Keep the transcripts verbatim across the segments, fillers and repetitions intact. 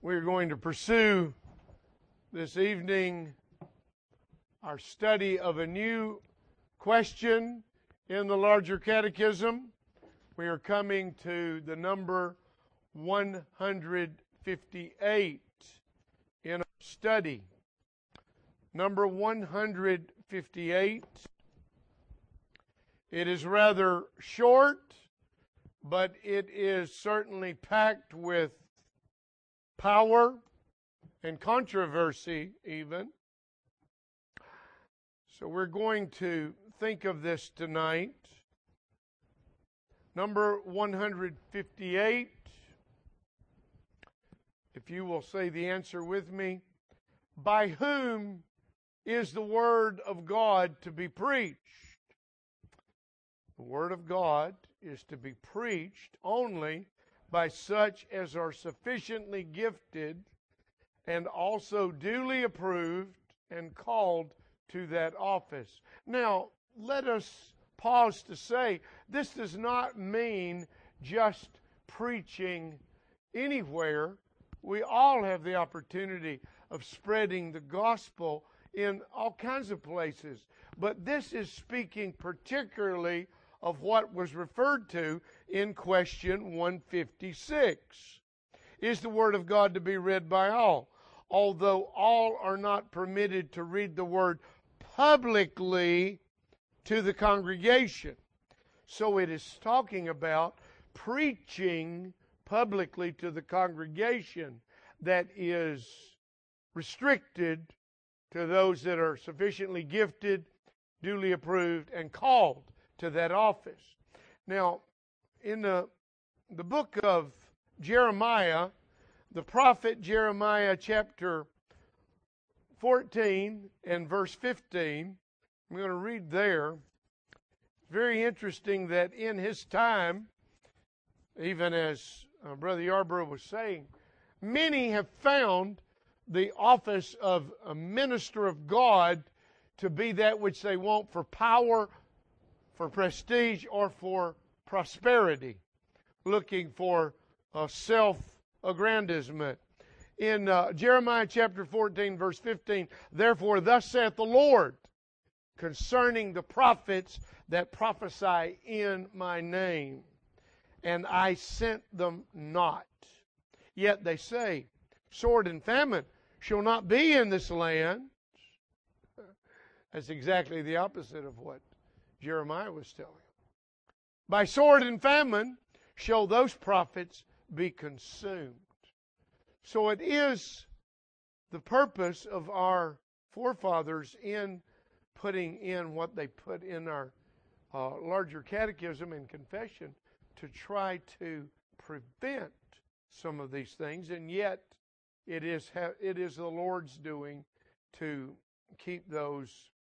We're going to pursue this evening our study of a new question in the larger catechism. We are coming to the number one hundred fifty-eight in our study. Number one hundred fifty-eight. It is rather short, but it is certainly packed with power and controversy even. So we're going to think of this tonight. Number one hundred fifty-eight. If you will say the answer with me. By whom is the Word of God to be preached? The Word of God is to be preached only by such as are sufficiently gifted and also duly approved and called to that office. Now, let us pause to say, this does not mean just preaching anywhere. We all have the opportunity of spreading the gospel in all kinds of places. But this is speaking particularly of what was referred to in question one fifty-six. Is the Word of God to be read by all? Although all are not permitted to read the Word publicly to the congregation. So it is talking about preaching publicly to the congregation that is restricted to those that are sufficiently gifted, duly approved, and called to that office. Now, in the, the book of Jeremiah, the prophet Jeremiah chapter fourteen and verse fifteen, I'm going to read there. Very interesting that in his time, even as uh, Brother Yarborough was saying, many have found the office of a minister of God to be that which they want for power, for prestige, or for prosperity, looking for uh, self-aggrandizement. In uh, Jeremiah chapter fourteen, verse fifteen, therefore thus saith the Lord concerning the prophets that prophesy in my name, and I sent them not. Yet they say, sword and famine shall not be in this land. That's exactly the opposite of what Jeremiah was telling. By sword and famine shall those prophets be consumed. So it is the purpose of our forefathers in putting in what they put in our uh, larger catechism and confession to try to prevent some of these things, and yet it is ha- it is the Lord's doing to keep those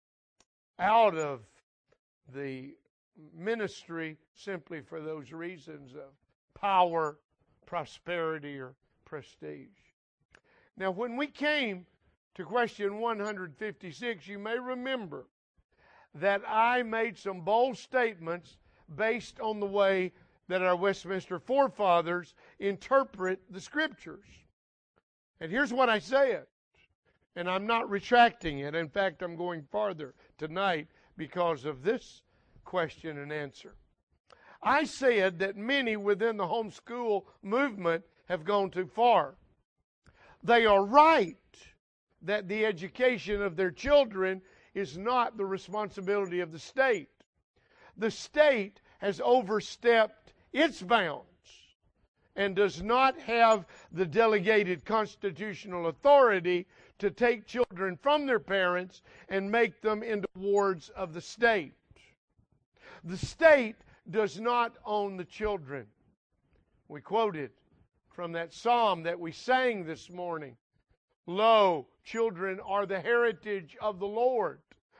out of the ministry simply for those reasons of power, prosperity, or prestige. Now, when we came to question one hundred fifty-six, you may remember that I made some bold statements based on the way that our Westminster forefathers interpret the Scriptures. And here's what I said, and I'm not retracting it. In fact, I'm going farther tonight because of this question and answer. I said that many within the homeschool movement have gone too far. They are right that the education of their children is not the responsibility of the state. The state has overstepped its bounds and does not have the delegated constitutional authority to take children from their parents and make them into wards of the state. The state does not own the children. We quoted from that psalm that we sang this morning. Lo, children are the heritage of the Lord.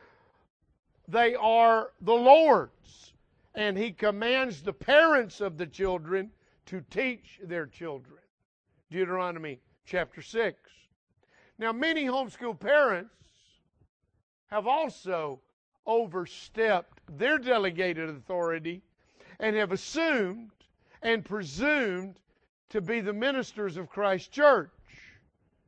They are the Lord's. And He commands the parents of the children to teach their children. Deuteronomy chapter six. Now, many homeschool parents have also overstepped their delegated authority and have assumed and presumed to be the ministers of Christ's church.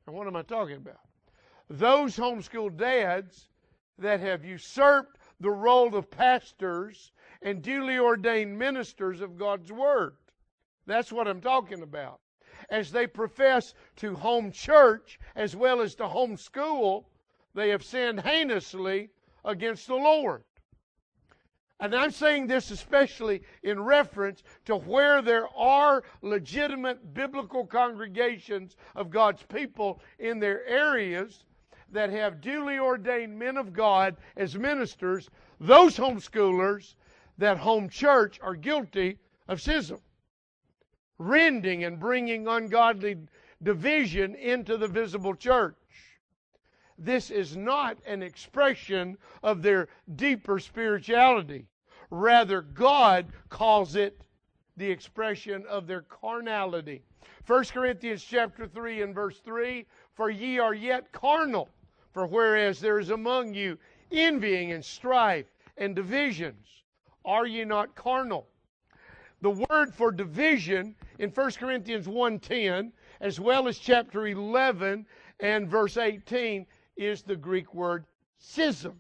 And what am I talking about? Those homeschool dads that have usurped the role of pastors and duly ordained ministers of God's Word. That's what I'm talking about. As they profess to home church as well as to homeschool, they have sinned heinously against the Lord. And I'm saying this especially in reference to where there are legitimate biblical congregations of God's people in their areas that have duly ordained men of God as ministers. Those homeschoolers that home church are guilty of schism, rending and bringing ungodly division into the visible church. This is not an expression of their deeper spirituality. Rather, God calls it the expression of their carnality. First Corinthians chapter three and verse three, "For ye are yet carnal, for whereas there is among you envying and strife and divisions, are ye not carnal?" The word for division in First Corinthians one ten, as well as chapter eleven and verse eighteen, is the Greek word schism.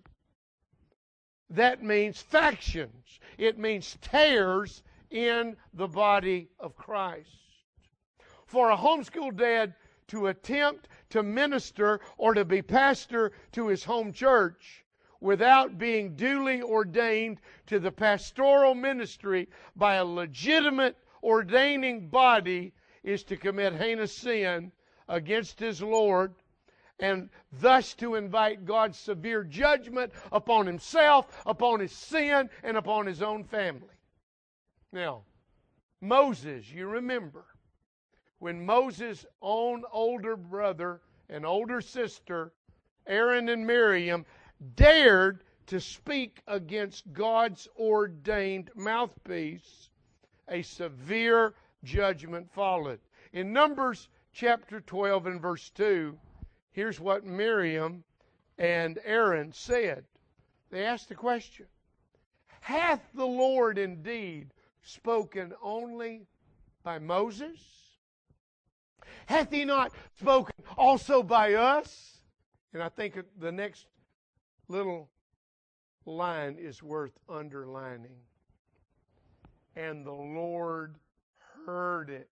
That means factions. It means tares in the body of Christ. For a homeschool dad to attempt to minister or to be pastor to his home church without being duly ordained to the pastoral ministry by a legitimate ordaining body is to commit heinous sin against his Lord, and thus to invite God's severe judgment upon himself, upon his sin, and upon his own family. Now, Moses, you remember, when Moses' own older brother and older sister, Aaron and Miriam, dared to speak against God's ordained mouthpiece, a severe judgment followed. In Numbers chapter twelve and verse two, here's what Miriam and Aaron said. They asked the question, "Hath the Lord indeed spoken only by Moses? Hath he not spoken also by us?" And I think the next little line is worth underlining. And the Lord heard it.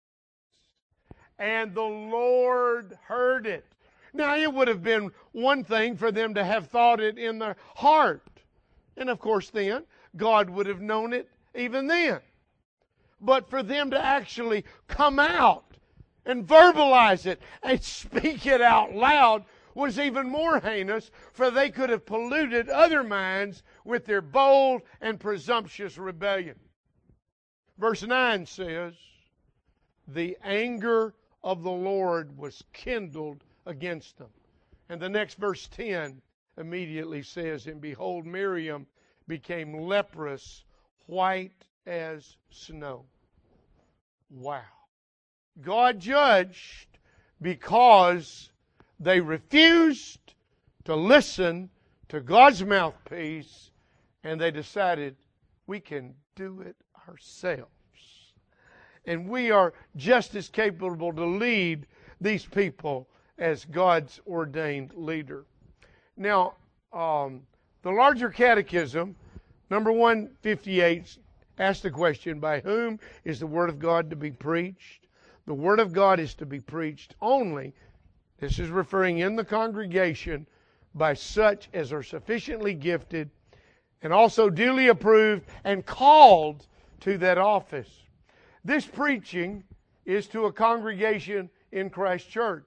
And the Lord heard it. Now, it would have been one thing for them to have thought it in their heart. And of course then, God would have known it even then. But for them to actually come out and verbalize it and speak it out loud was even more heinous, for they could have polluted other minds with their bold and presumptuous rebellion. Verse nine says, "The anger of the Lord was kindled against them." And the next verse ten immediately says, "And behold, Miriam became leprous, white as snow." Wow. God judged because they refused to listen to God's mouthpiece, and they decided, we can do it ourselves. And we are just as capable to lead these people as God's ordained leader. Now, um, the larger catechism, number one fifty-eight, asks the question, by whom is the Word of God to be preached? The Word of God is to be preached only, this is referring in the congregation, by such as are sufficiently gifted and also duly approved and called to that office. This preaching is to a congregation in Christ Church.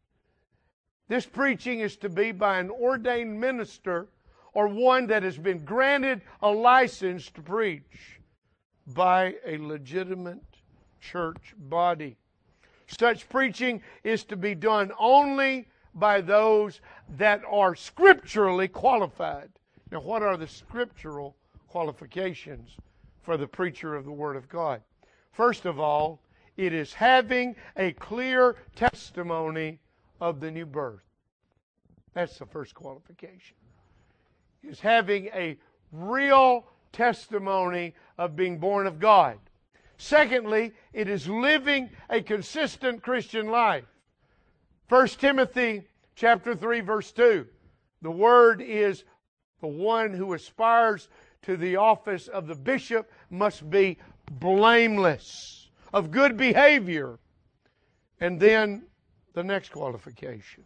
This preaching is to be by an ordained minister or one that has been granted a license to preach by a legitimate church body. Such preaching is to be done only by those that are scripturally qualified. Now, what are the scriptural qualifications for the preacher of the Word of God? First of all, it is having a clear testimony of the new birth. That's the first qualification. Is having a real testimony of being born of God. Secondly, it is living a consistent Christian life. First Timothy chapter three, verse two. The word is the one who aspires to the office of the bishop must be blameless, of good behavior. And then the next qualification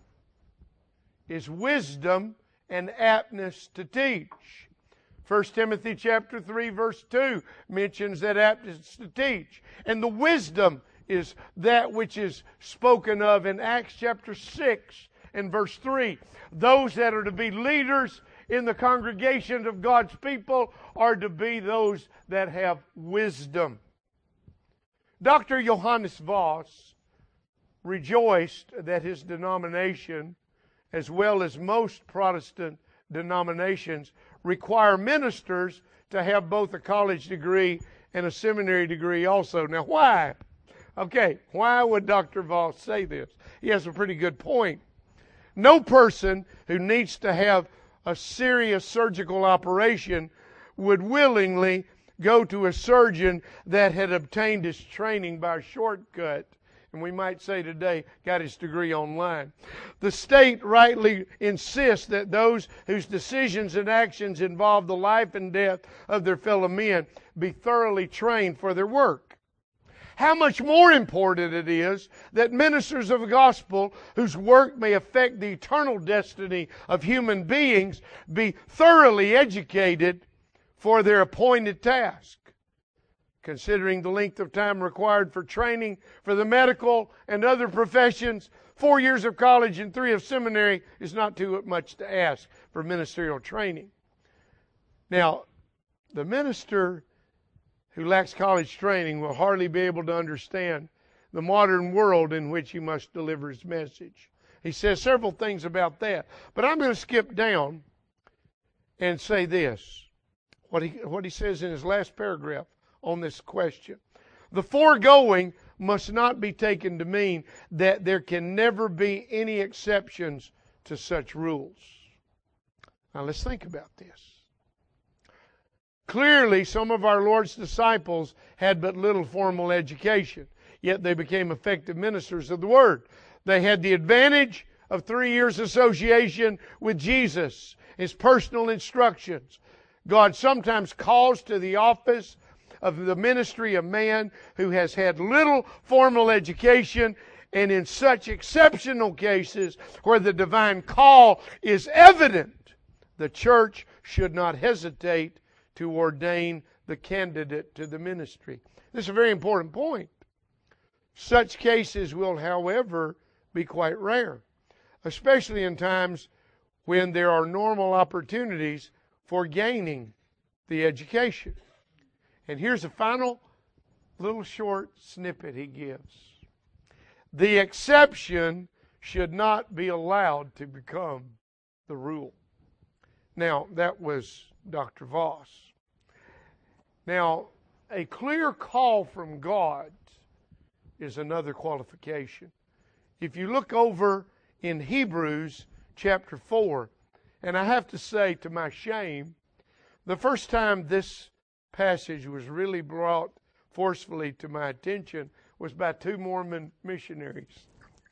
is wisdom and aptness to teach. First Timothy chapter three, verse two mentions that aptness to teach. And the wisdom is that which is spoken of in Acts chapter six and verse three. Those that are to be leaders in the congregation of God's people are to be those that have wisdom. Doctor Johannes Voss rejoiced that his denomination, as well as most Protestant denominations, require ministers to have both a college degree and a seminary degree also. Now, why? Okay, why would Doctor Voss say this? He has a pretty good point. No person who needs to have a serious surgical operation would willingly go to a surgeon that had obtained his training by a shortcut, and we might say today got his degree online. The state rightly insists that those whose decisions and actions involve the life and death of their fellow men be thoroughly trained for their work. How much more important it is that ministers of the gospel whose work may affect the eternal destiny of human beings be thoroughly educated for their appointed task. Considering the length of time required for training for the medical and other professions, four years of college and three of seminary is not too much to ask for ministerial training. Now, the minister who lacks college training will hardly be able to understand the modern world in which he must deliver his message. He says several things about that, but I'm going to skip down and say this, what he, what he says in his last paragraph on this question. The foregoing must not be taken to mean that there can never be any exceptions to such rules. Now let's think about this. Clearly, some of our Lord's disciples had but little formal education, yet they became effective ministers of the Word. They had the advantage of three years' association with Jesus, His personal instructions. God sometimes calls to the office of the ministry a man who has had little formal education, and in such exceptional cases where the divine call is evident, the church should not hesitate to ordain the candidate to the ministry. This is a very important point. Such cases will, however, be quite rare, especially in times when there are normal opportunities for gaining the education. And here's a final little short snippet he gives. The exception should not be allowed to become the rule. Now, that was Doctor Voss. Now, a clear call from God is another qualification. If you look over in Hebrews chapter four, and I have to say, to my shame, the first time this passage was really brought forcefully to my attention was by two Mormon missionaries.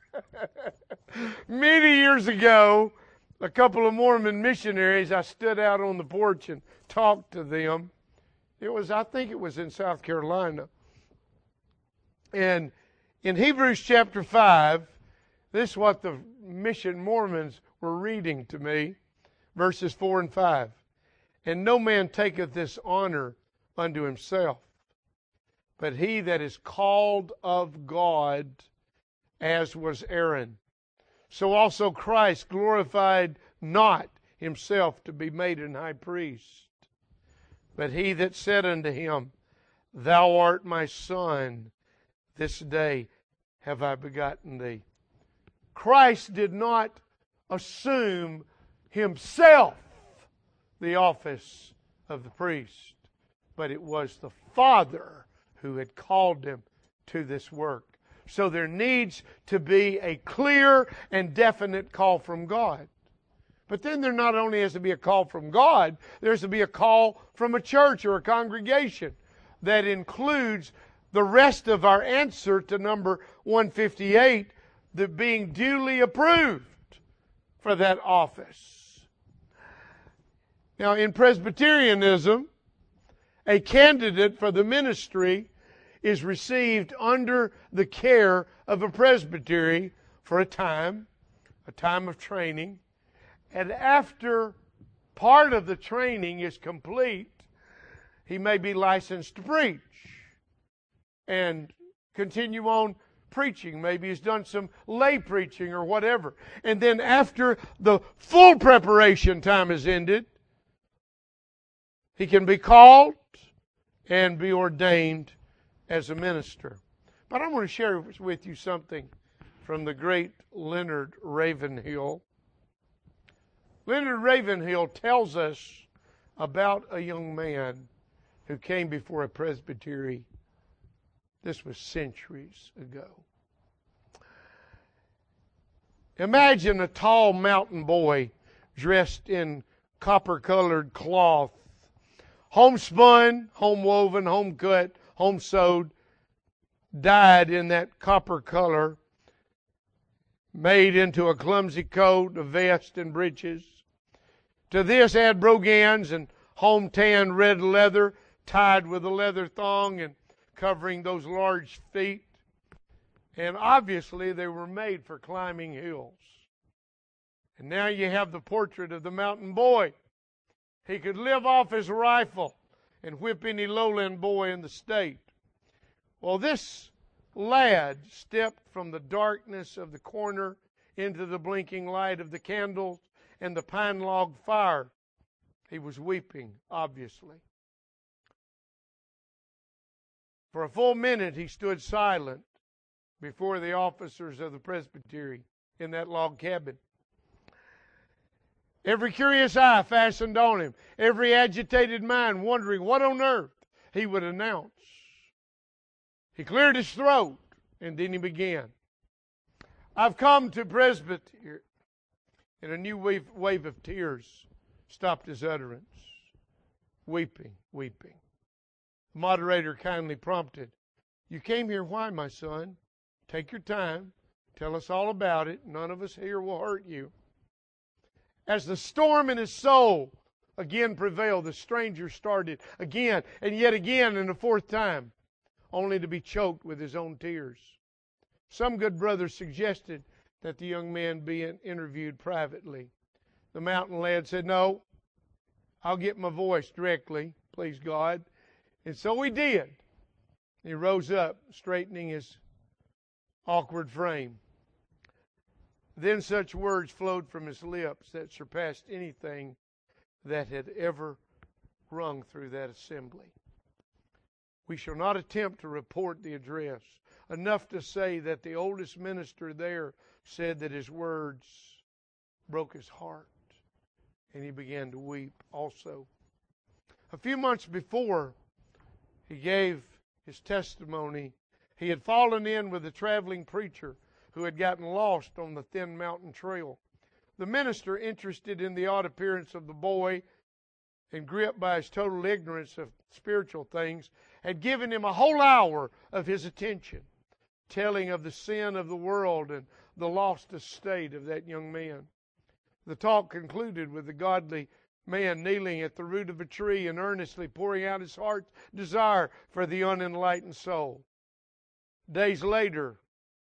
Many years ago, a couple of Mormon missionaries, I stood out on the porch and talked to them. It was, I think it was in South Carolina. And in Hebrews chapter five, this is what the mission Mormons were reading to me, verses four and five. And no man taketh this honor unto himself, but he that is called of God, as was Aaron. So also Christ glorified not himself to be made an high priest, but he that said unto him, Thou art my son, this day have I begotten thee. Christ did not assume himself the office of the priest, but it was the Father who had called him to this work. So there needs to be a clear and definite call from God. But then there not only has to be a call from God, there's to be a call from a church or a congregation that includes the rest of our answer to number one fifty-eight, the being duly approved for that office. Now, in Presbyterianism, a candidate for the ministry is received under the care of a presbytery for a time, a time of training. And after part of the training is complete, he may be licensed to preach and continue on preaching. Maybe he's done some lay preaching or whatever. And then after the full preparation time is ended, he can be called and be ordained as a minister. But I want to share with you something from the great Leonard Ravenhill. Leonard Ravenhill tells us about a young man who came before a presbytery. This was centuries ago. Imagine a tall mountain boy dressed in copper-colored cloth, homespun, home-woven, home-cut, home-sewed, dyed in that copper color, made into a clumsy coat, a vest, and breeches. To this add brogans and home-tanned red leather, tied with a leather thong and covering those large feet. And obviously they were made for climbing hills. And now you have the portrait of the mountain boy. He could live off his rifle and whip any lowland boy in the state. Well, this lad stepped from the darkness of the corner into the blinking light of the candles and the pine log fire. He was weeping, obviously. For a full minute he stood silent before the officers of the presbytery in that log cabin. Every curious eye fastened on him, every agitated mind wondering what on earth he would announce. He cleared his throat, and then he began. I've come to presbytery. And a new wave, wave of tears stopped his utterance. Weeping, weeping. The moderator kindly prompted, you came here why, my son? Take your time. Tell us all about it. None of us here will hurt you. As the storm in his soul again prevailed, the stranger started again and yet again and a fourth time, only to be choked with his own tears. Some good brothers suggested that the young man be interviewed privately. The mountain lad said, no, I'll get my voice directly, please God. And so he did. He rose up, straightening his awkward frame. Then such words flowed from his lips that surpassed anything that had ever rung through that assembly. We shall not attempt to report the address. Enough to say that the oldest minister there said that his words broke his heart, and he began to weep also. A few months before he gave his testimony, he had fallen in with a traveling preacher who had gotten lost on the thin mountain trail. The minister, interested in the odd appearance of the boy and gripped by his total ignorance of spiritual things, had given him a whole hour of his attention, telling of the sin of the world and the lost estate of that young man. The talk concluded with the godly man kneeling at the root of a tree and earnestly pouring out his heart's desire for the unenlightened soul. Days later,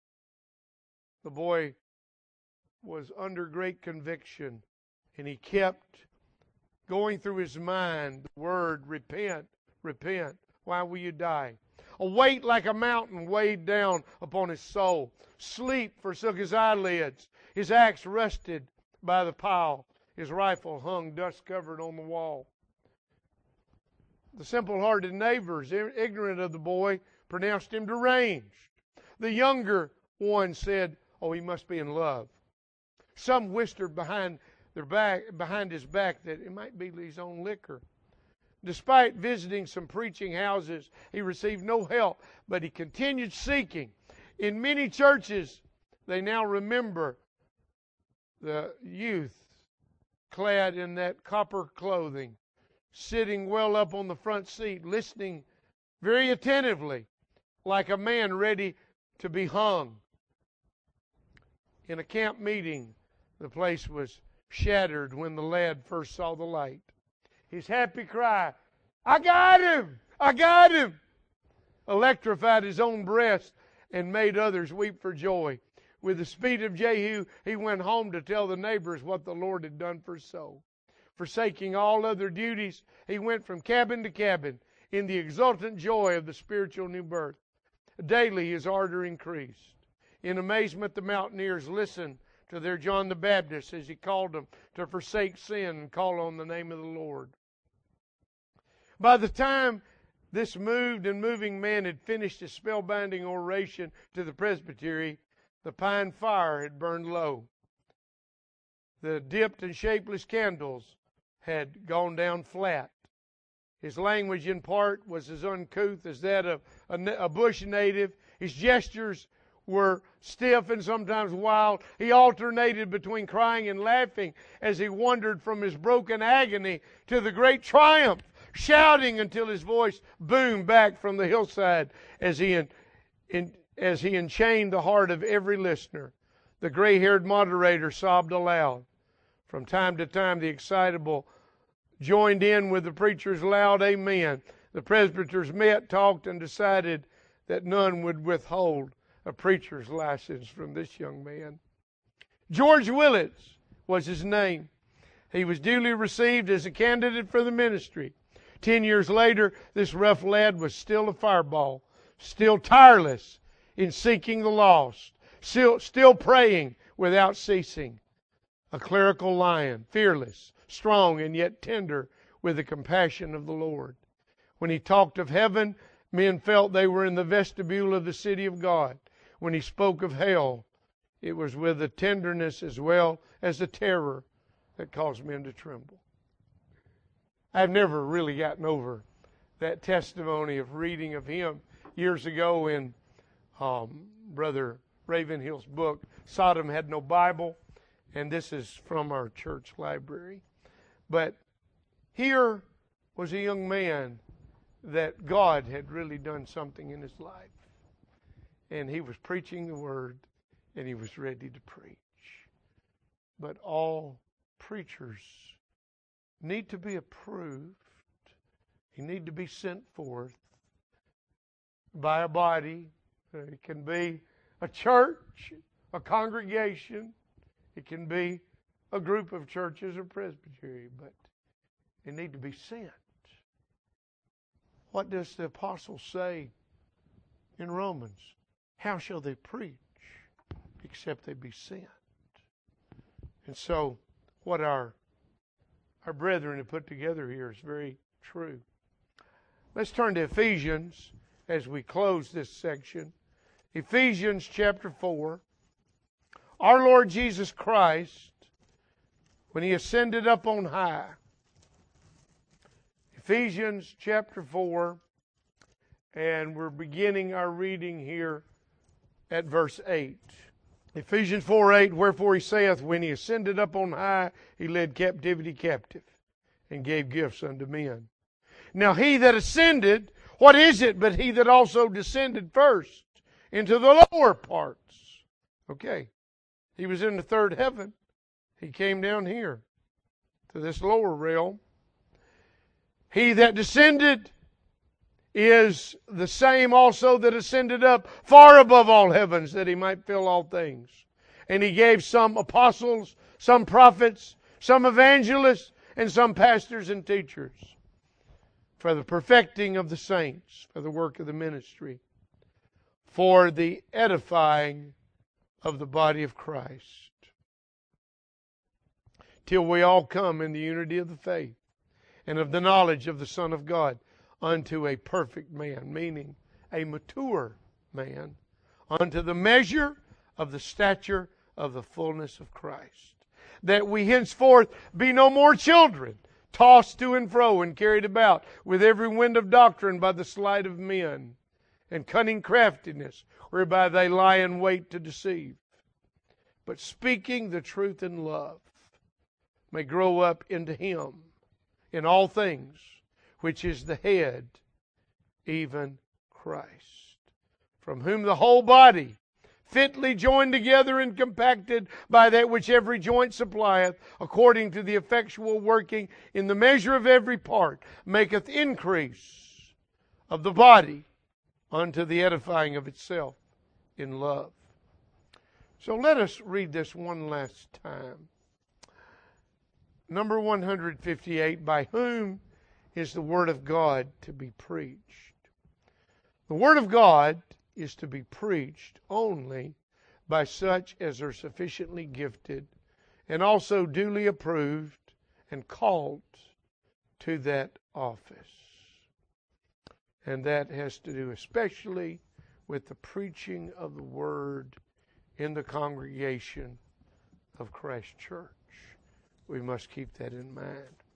the boy was under great conviction, and he kept going through his mind the word, repent, repent. Why will you die? A weight like a mountain weighed down upon his soul. Sleep forsook his eyelids. His axe rusted by the pile. His rifle hung dust-covered on the wall. The simple-hearted neighbors, ignorant of the boy, pronounced him deranged. The younger one said, oh, he must be in love. Some whispered behind their back, behind his back that it might be his own liquor. Despite visiting some preaching houses, he received no help, but he continued seeking. In many churches, they now remember the youth clad in that copper clothing, sitting well up on the front seat, listening very attentively, like a man ready to be hung. In a camp meeting, the place was shattered when the lad first saw the light. His happy cry, "I got him! I got him!" electrified his own breast and made others weep for joy. With the speed of Jehu, he went home to tell the neighbors what the Lord had done for his soul. Forsaking all other duties, he went from cabin to cabin in the exultant joy of the spiritual new birth. Daily his ardor increased. In amazement, the mountaineers listened to their John the Baptist as he called them to forsake sin and call on the name of the Lord. By the time this moved and moving man had finished his spellbinding oration to the presbytery, the pine fire had burned low. The dipped and shapeless candles had gone down flat. His language in part was as uncouth as that of a, a bush native. His gestures were stiff and sometimes wild. He alternated between crying and laughing as he wandered from his broken agony to the great triumph, shouting until his voice boomed back from the hillside as he, in, in, as he enchained the heart of every listener. The gray-haired moderator sobbed aloud. From time to time, the excitable joined in with the preacher's loud amen. The presbyters met, talked, and decided that none would withhold a preacher's license from this young man. George Willits was his name. He was duly received as a candidate for the ministry. Ten years later, this rough lad was still a fireball, still tireless in seeking the lost, still, still praying without ceasing. A clerical lion, fearless, strong, and yet tender with the compassion of the Lord. When he talked of heaven, men felt they were in the vestibule of the city of God. When he spoke of hell, it was with a tenderness as well as a terror that caused men to tremble. I've never really gotten over that testimony of reading of him years ago in um, Brother Ravenhill's book, Sodom Had No Bible, and this is from our church library. But here was a young man that God had really done something in his life. And he was preaching the word, and he was ready to preach. But all preachers need to be approved. They need to be sent forth by a body. It can be a church, a congregation. It can be a group of churches or presbytery, but they need to be sent. What does the apostle say in Romans? How shall they preach except they be sent? And so what our, our brethren have put together here is very true. Let's turn to Ephesians as we close this section. Ephesians chapter four. Our Lord Jesus Christ, when He ascended up on high. Ephesians chapter four, and we're beginning our reading here at verse eight. Ephesians four eight, wherefore he saith, when he ascended up on high, he led captivity captive, and gave gifts unto men. Now he that ascended, what is it but he that also descended first into the lower parts? Okay, he was in the third heaven. He came down here to this lower realm. He that descended is the same also that ascended up far above all heavens, that he might fill all things. And he gave some apostles, some prophets, some evangelists, and some pastors and teachers for the perfecting of the saints, for the work of the ministry, for the edifying of the body of Christ, till we all come in the unity of the faith and of the knowledge of the Son of God, unto a perfect man, meaning a mature man, unto the measure of the stature of the fullness of Christ, that we henceforth be no more children, tossed to and fro and carried about with every wind of doctrine by the sleight of men and cunning craftiness, whereby they lie in wait to deceive, but speaking the truth in love, may grow up into Him in all things, which is the head, even Christ, from whom the whole body, fitly joined together and compacted by that which every joint supplieth, according to the effectual working in the measure of every part, maketh increase of the body unto the edifying of itself in love. So let us read this one last time. Number one hundred fifty-eight, by whom is the Word of God to be preached? The Word of God is to be preached only by such as are sufficiently gifted and also duly approved and called to that office. And that has to do especially with the preaching of the Word in the congregation of Christ Church. We must keep that in mind.